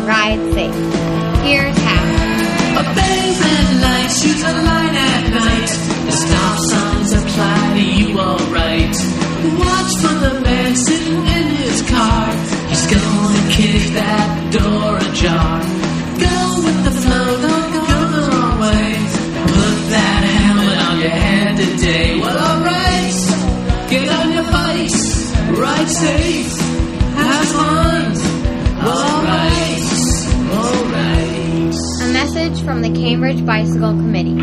ride safe. Here's how. Obey red lights, use a light at night. The stop signs apply to you alright. Watch for the man sitting in his car. He's gonna kick that door ajar. Go with the flow, don't go the wrong way. Put that helmet on your head today. Well, alright, get on your bikes, ride safe, have fun. Alright. A message from the Cambridge Bicycle Committee.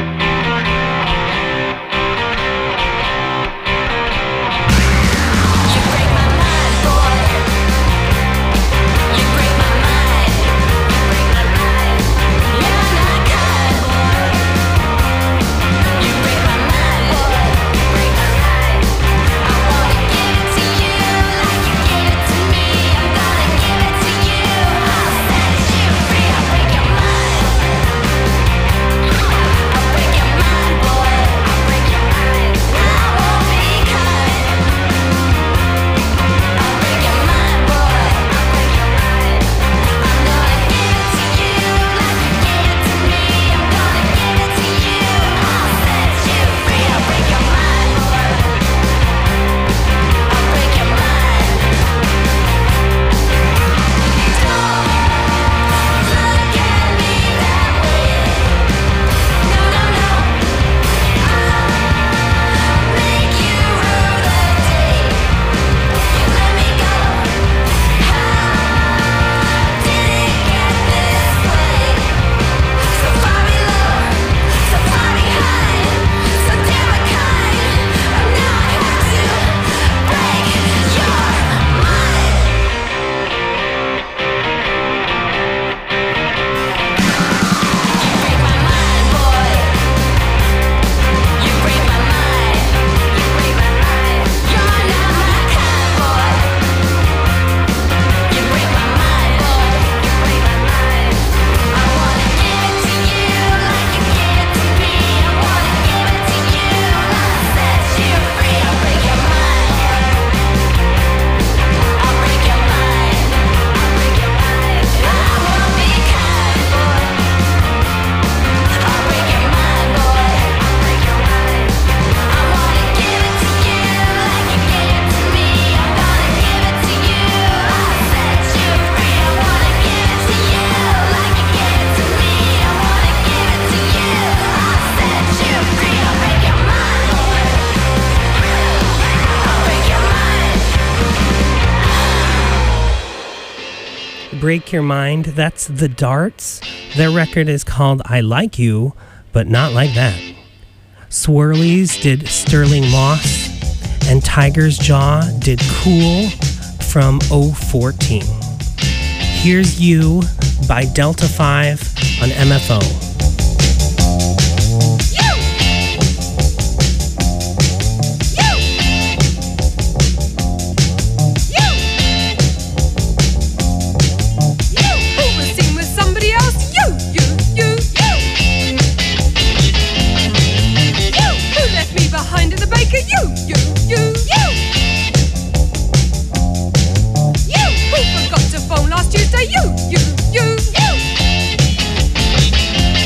Break Your Mind, that's The Darts. Their record is called I Like You, but Not Like That. Swirlies did Sterling Moss, and Tiger's Jaw did Cool from 014. Here's You by Delta 5 on MFO. Tuesday, you.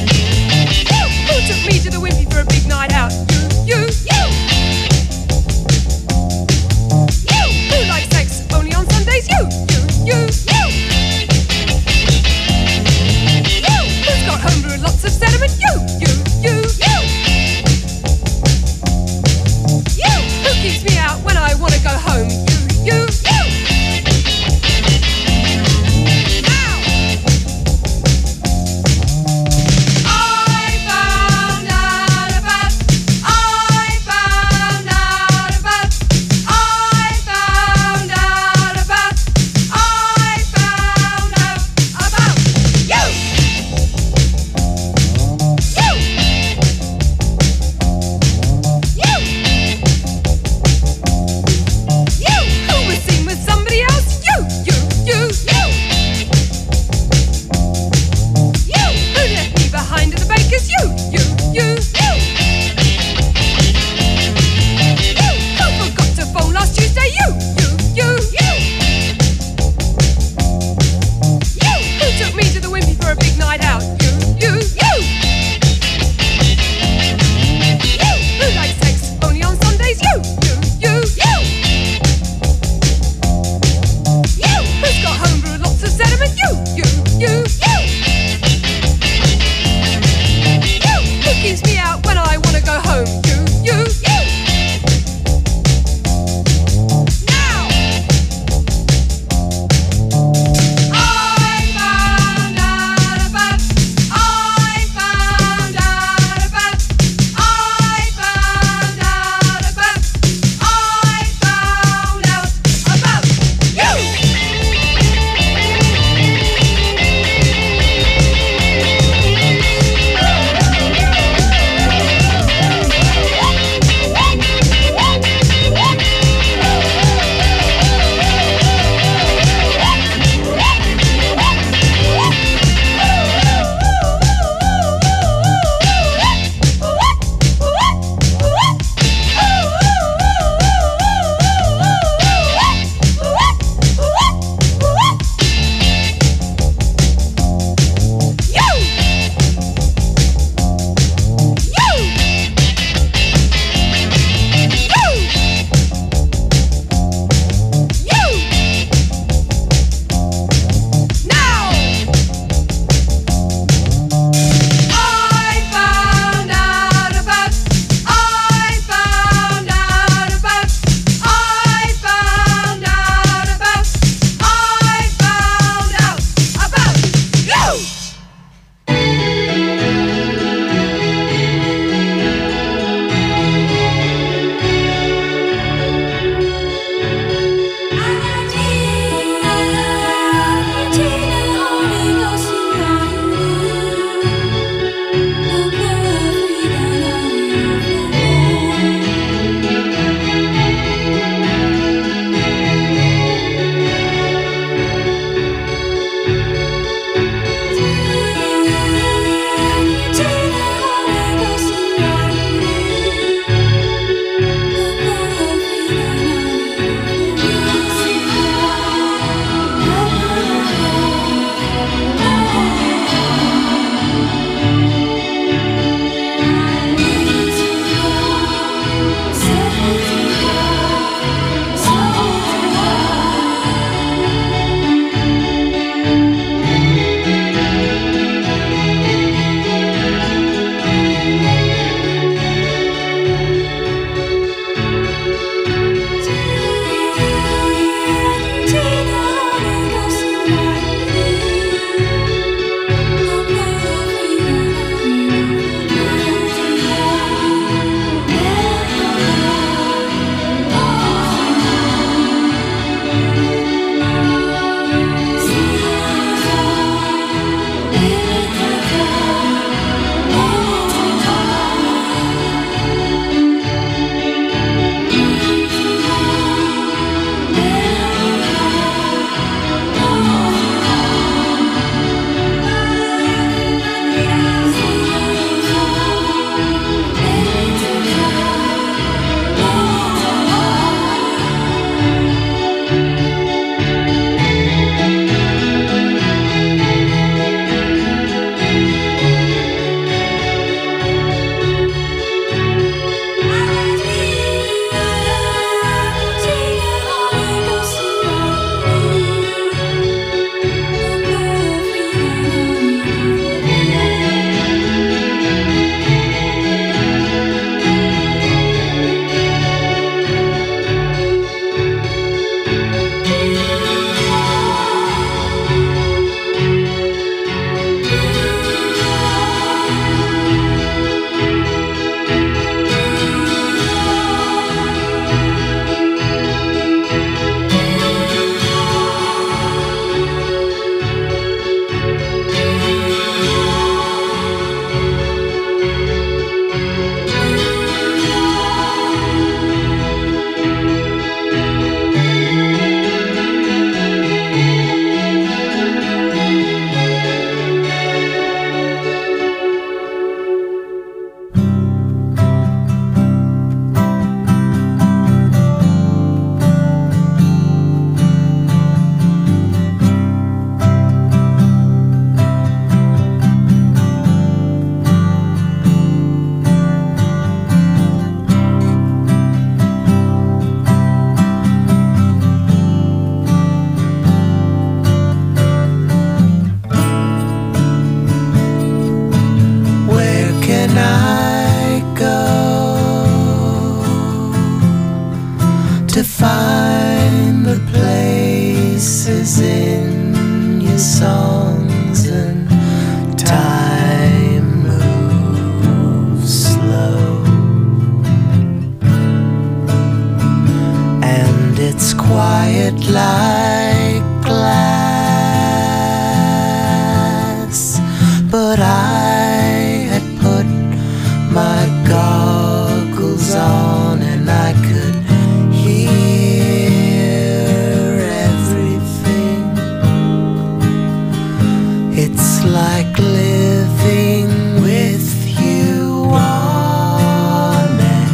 like living with you on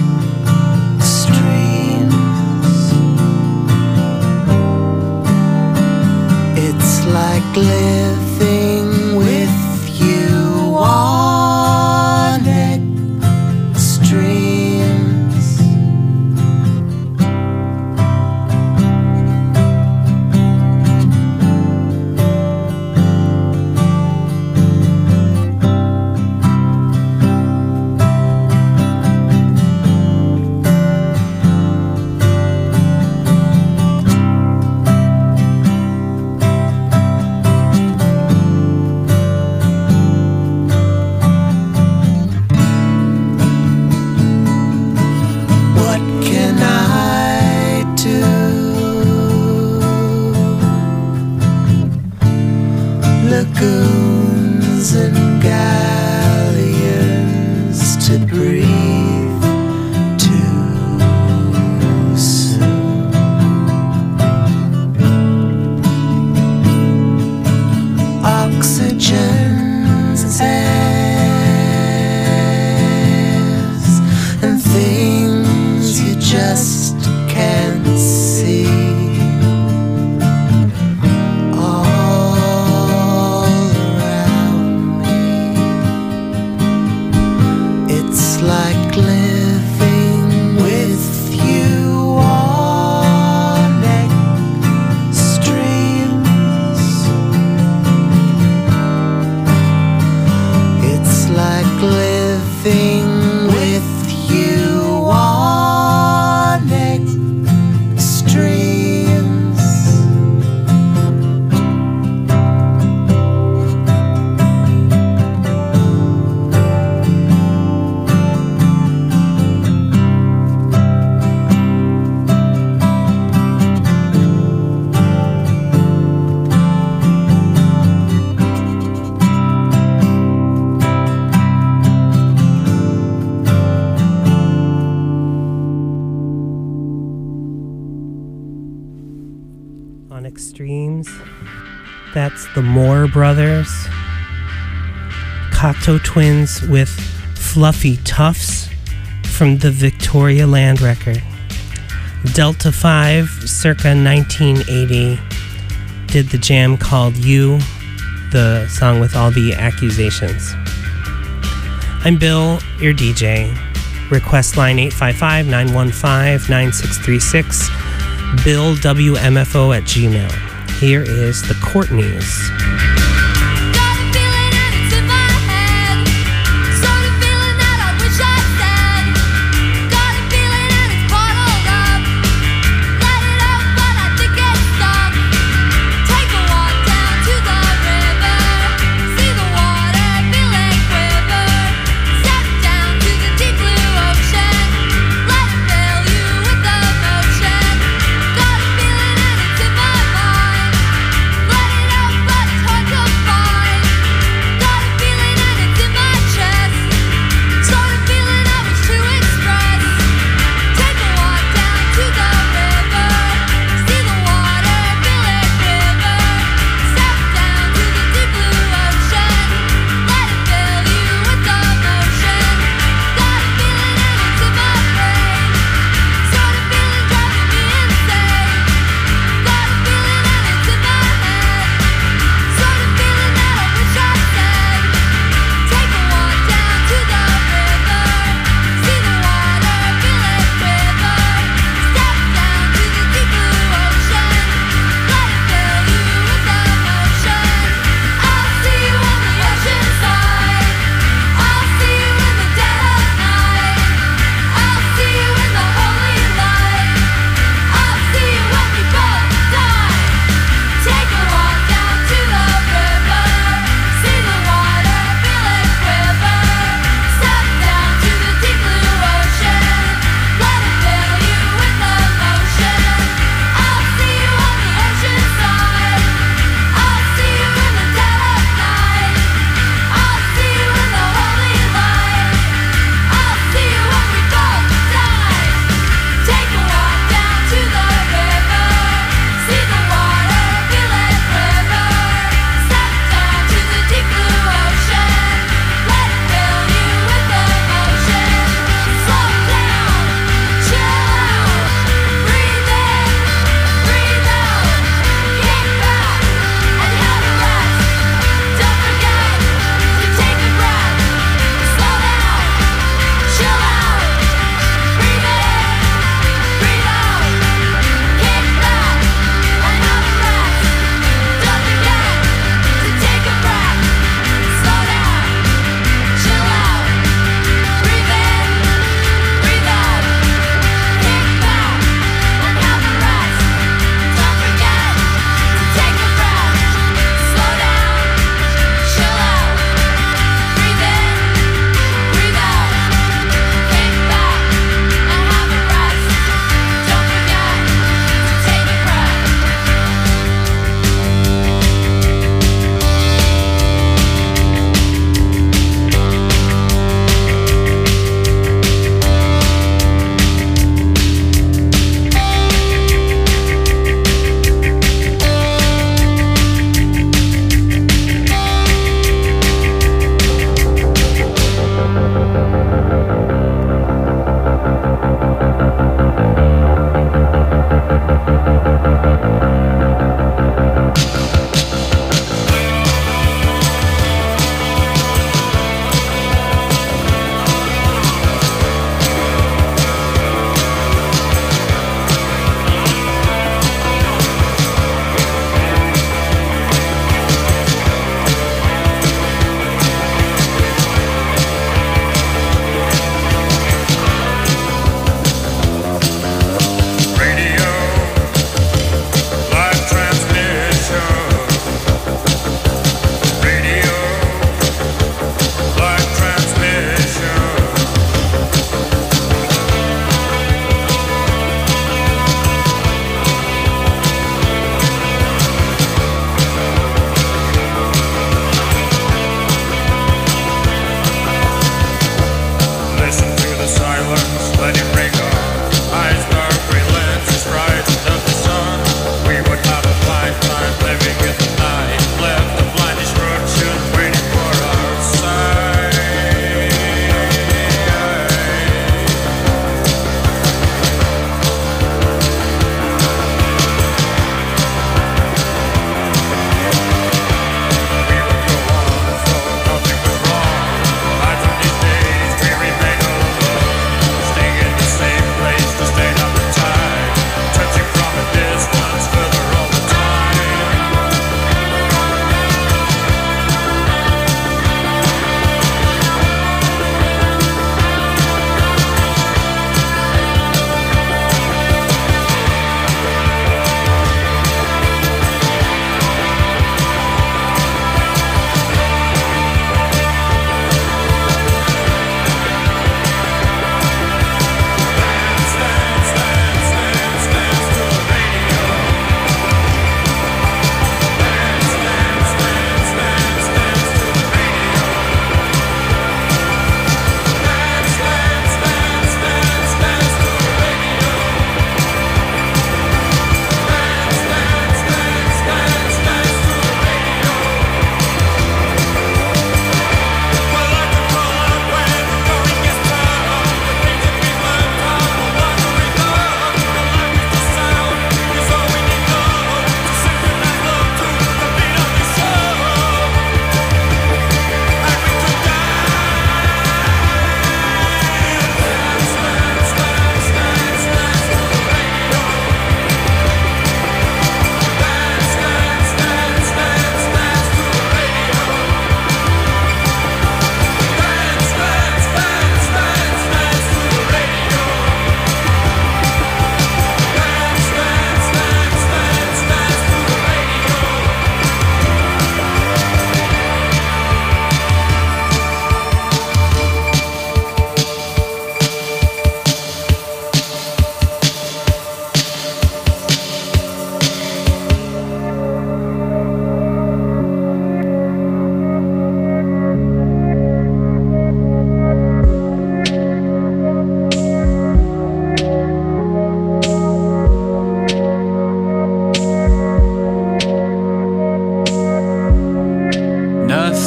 extremes. It's like living with you on extremes. What can I do? Lagoons and galleons to breathe too soon. Oxygen's airs and things you just can't see. All around me, it's like living with you on extremes. It's like living with you on extremes. On extremes, that's the Moore Brothers. Cocteau Twins with Fluffy Tufts from the Victoria Land record. Delta 5, circa 1980, did the jam called You, the song with all the accusations. I'm Bill, your DJ. Request line 855-915-9636. BillWMFO@gmail. Here is the Courtneys. Got a feeling and it's in my head. Sort of feeling that I wish I said. Got a feeling and it's bottled up. Let it out, but I think it's stuck. Take a walk down to the river. See the water, feel it quiver. Step down to the deep blue ocean. Let it fill you with emotion. Got a feeling and it's in my mind. Let it out, but it's hard to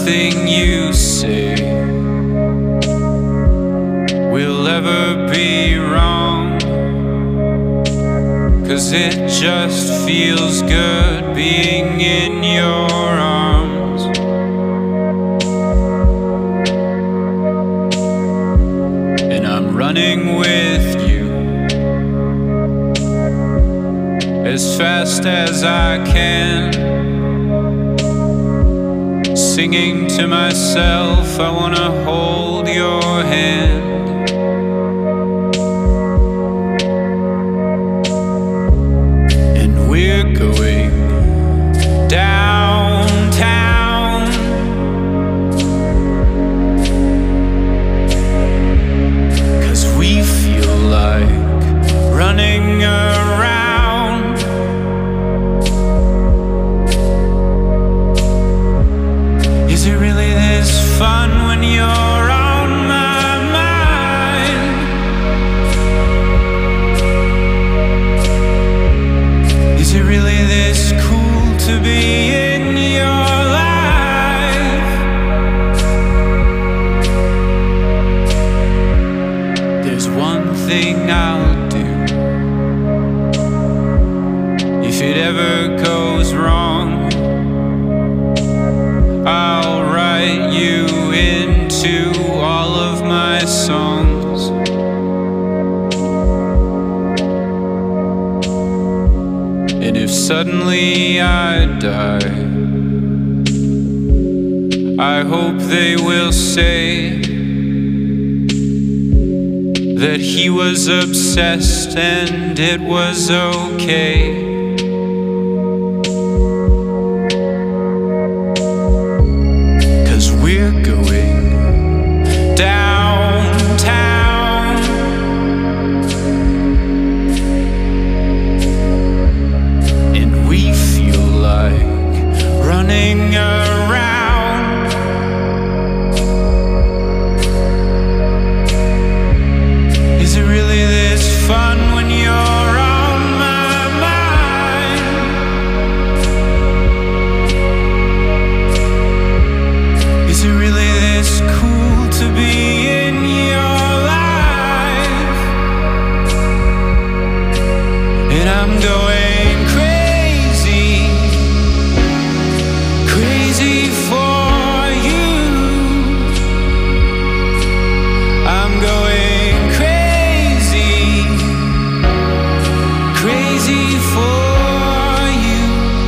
nothing you say will ever be wrong, 'cause it just feels good being in your arms. And I'm running with you as fast as I can, singing to myself, I wanna hold your hand. And we're going downtown, 'cause we feel like running around. Is it really this fun when you're on my mind? Is it really this cool to be in your life? There's one thing I'll do if it ever goes wrong. I'll write you into all of my songs. And if suddenly I die, I hope they will say that he was obsessed and it was okay. We're going downtown, and we feel like running around. Is it really this fun when you're on my mind? Is it really this cool to be in your life? And I'm going crazy, crazy for you. I'm going crazy, crazy for you.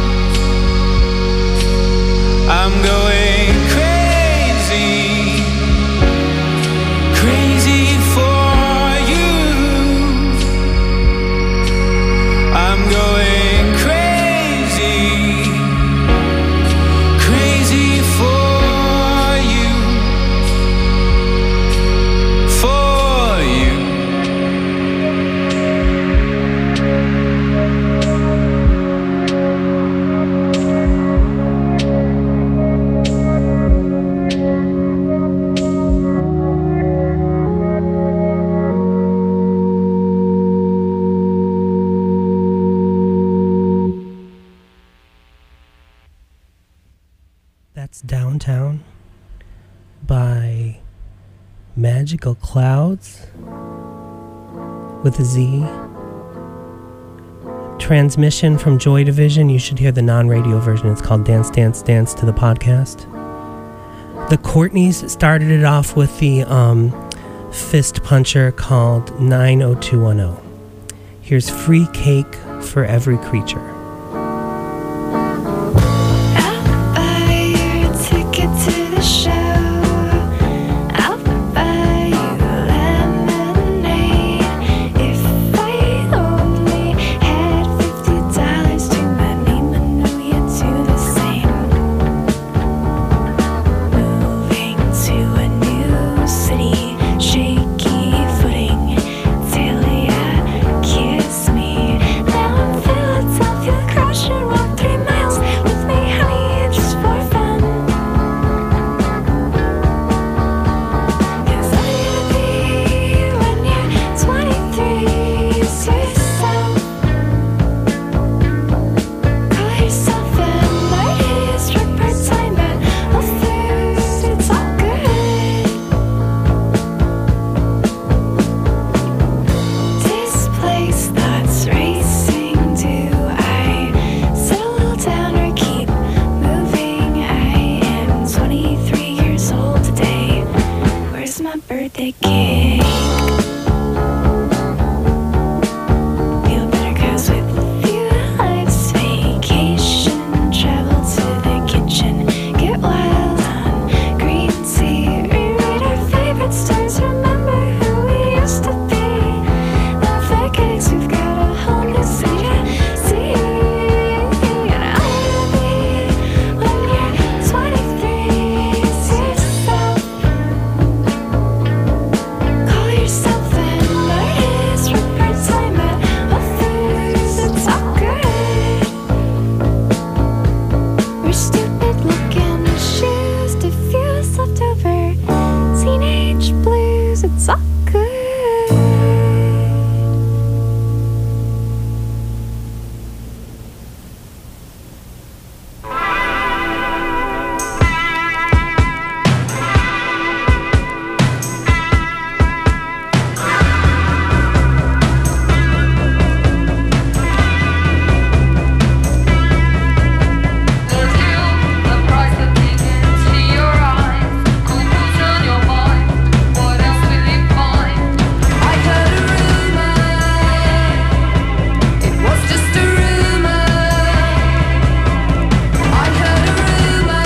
I'm going crazy, crazy for you. I'm going crazy, crazy for you, for you. That's Downtown by Magical Clouds with a Z. Transmission from Joy Division. You should hear the non-radio version. It's called Dance, Dance, Dance to the Podcast. The Courtneys started it off with the fist puncher called 90210. Here's Free Cake for Every Creature. Kiss me, now I'm Philadelphia. psychic. Feel better 'cause with you life's vacation. Travel to the kitchen, get wild on green tea. Reread our favorite stories, remember who we used to be. Love the cakes, we've got a whole new sea to see. And I wanna be when you're 23. It's yourself. Call yourself an artist, report time at authors. It's all good. We're stupid looking shoes, diffuse leftover teenage blues. It's all good. The price of digging into your eyes, cool blues on your mind. What else will you find? I heard a rumor, it was just a rumor. I heard a rumor.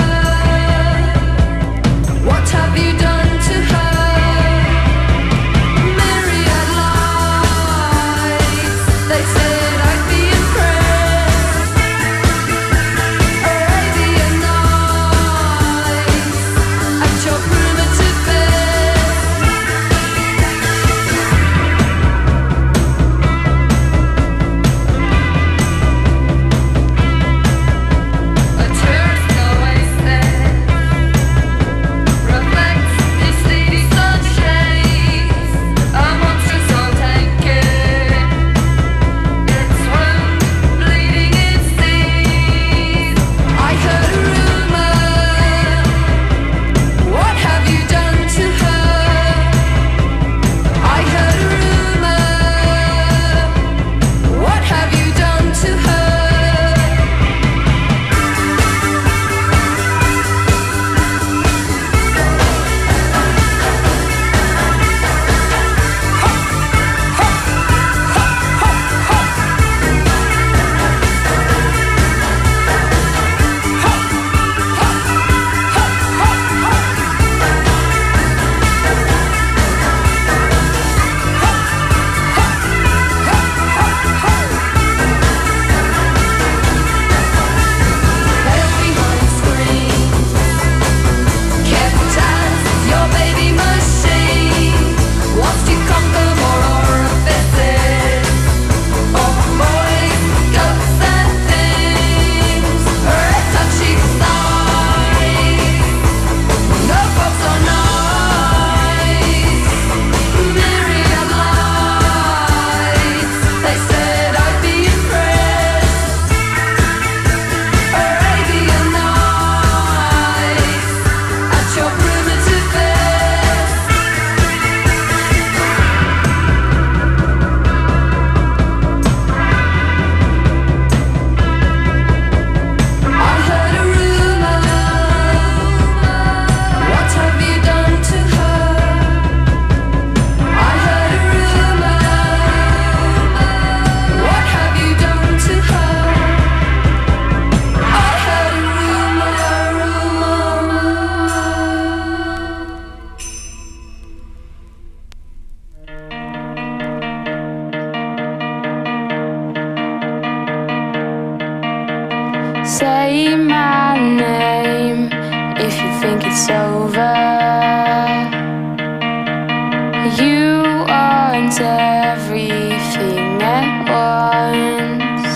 What have you done to her? Myriad lights, they said I'd be impressed. Arabian Nights, at your primitive best. A tourist oasis reflects the city sunshades. A monstrous old tanker, its wound bleeding its seas. I heard a rumor. What have you done to her? I heard a rumor. What have you done to her? Veiled behind screens, kept as your baby machine. Once you conquer more orifices of boys, ghosts and things. Red touchy sighs, no folks are nice. Myriad lights, they said I'd be impressed. Arabian Nights, at your primitive best. I heard a rumor. What have you done to her? I heard a rumor. What have you done to her? I heard a rumor. Say my name if you think it's over. You want everything at once.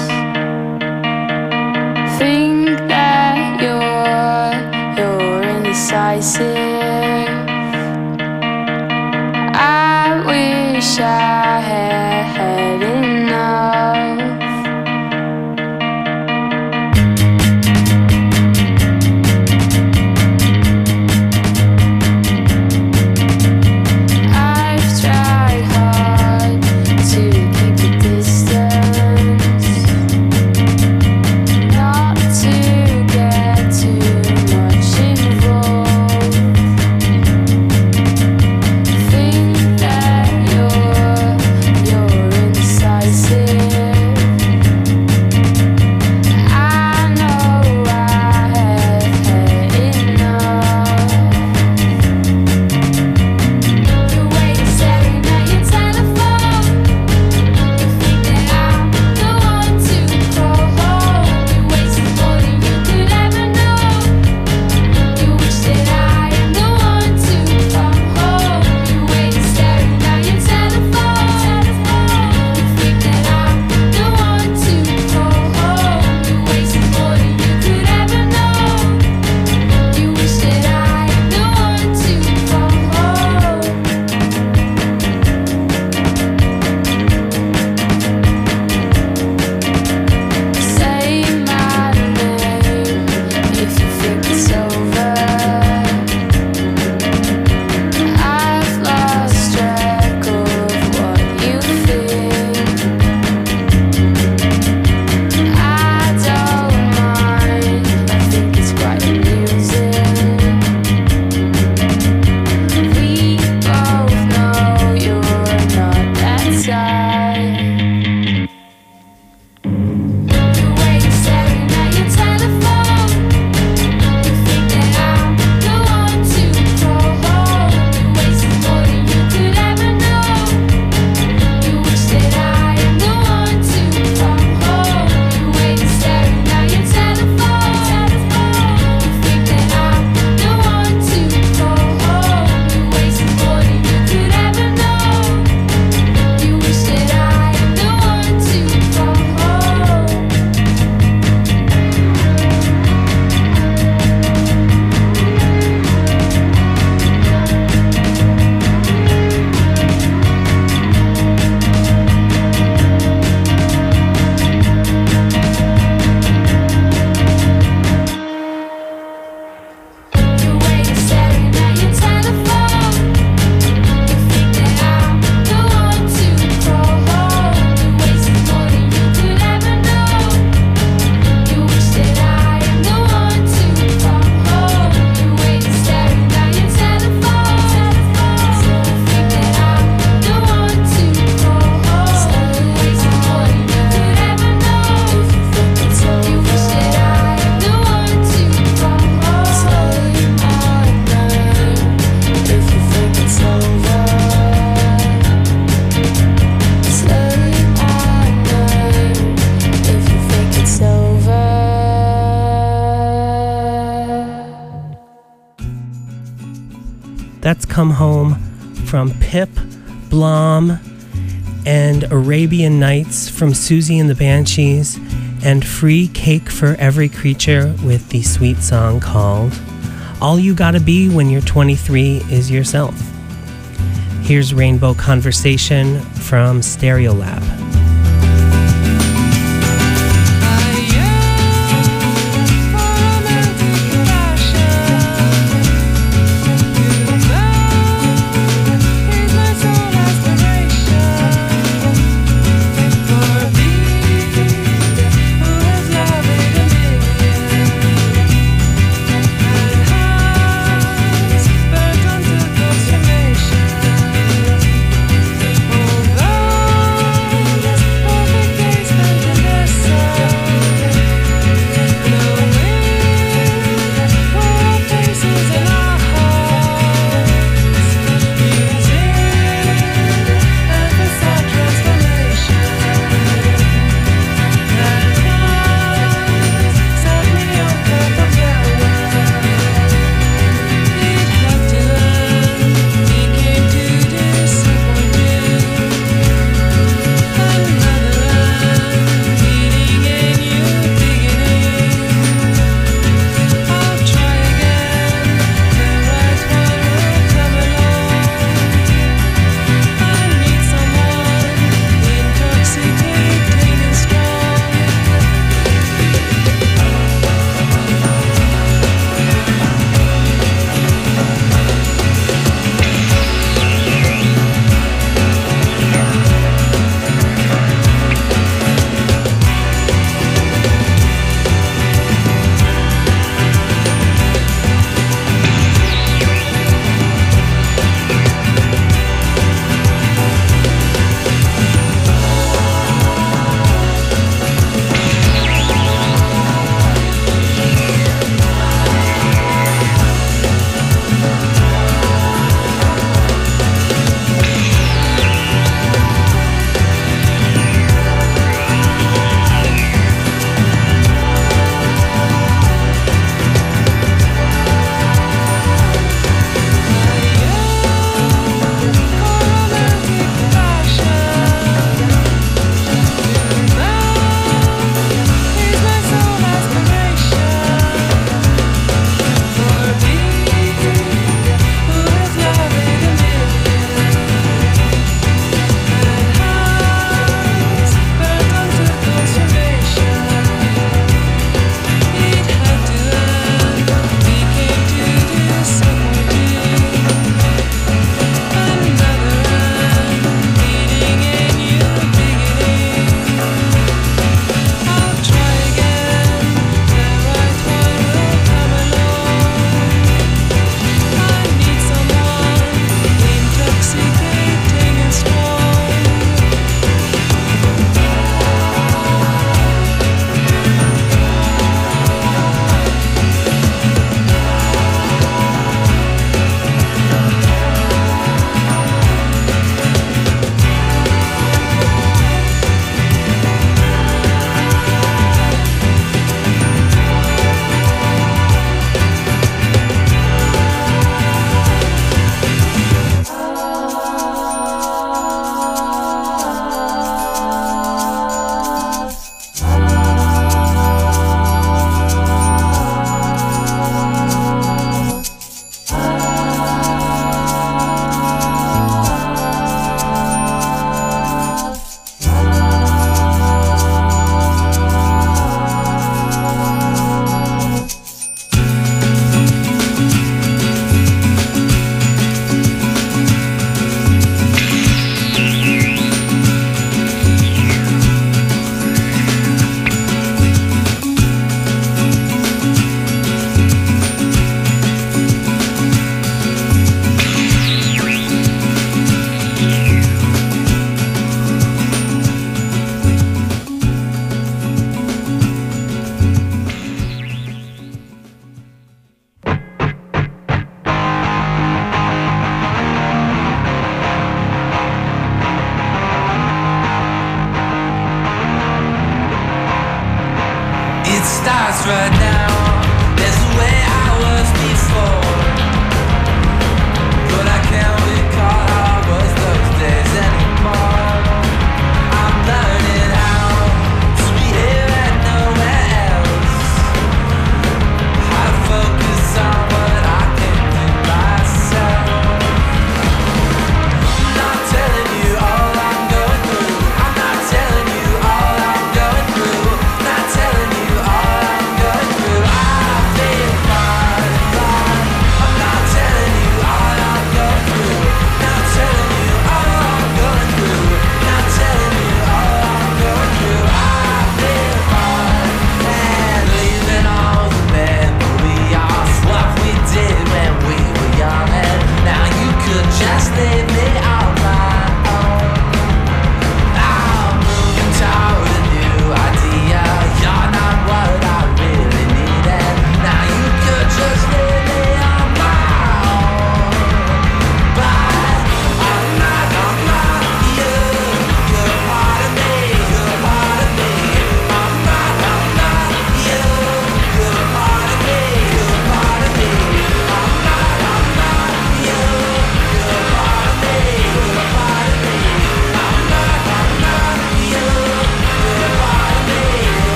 Think that you're indecisive. I wish I had enough. I've tried hard to keep the distance, not to get too much involved. That's Come Home from Pip, Blom, and Arabian Nights from Susie and the Banshees, and Free Cake for Every Creature with the sweet song called All You Gotta Be When You're 23 Is Yourself. Here's Rainbow Conversation from Stereolab. Although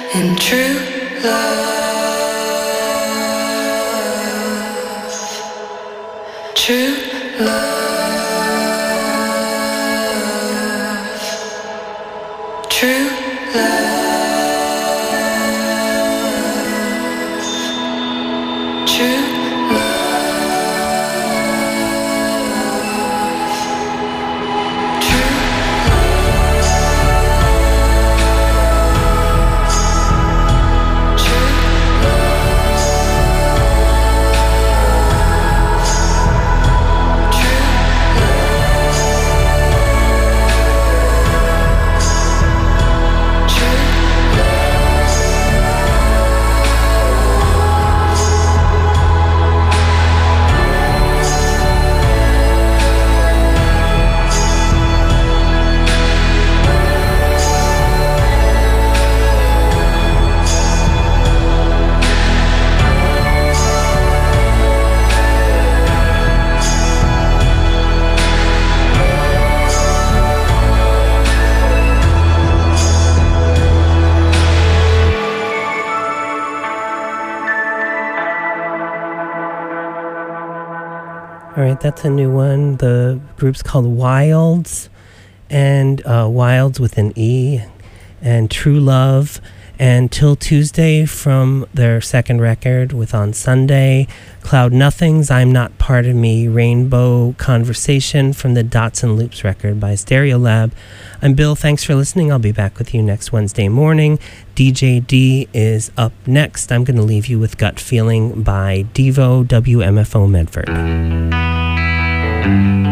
and true love, true love, true love, true All right, that's a new one. The group's called Wilds, and Wilds with an E, and True Love, and Till Tuesday from their second record with On Sunday, Cloud Nothings, I'm Not Part of Me, Rainbow Conversation from the Dots and Loops record by Stereolab. I'm Bill, thanks for listening. I'll be back with you next Wednesday morning. DJ D is up next. I'm going to leave you with Gut Feeling by Devo, WMFO Medford.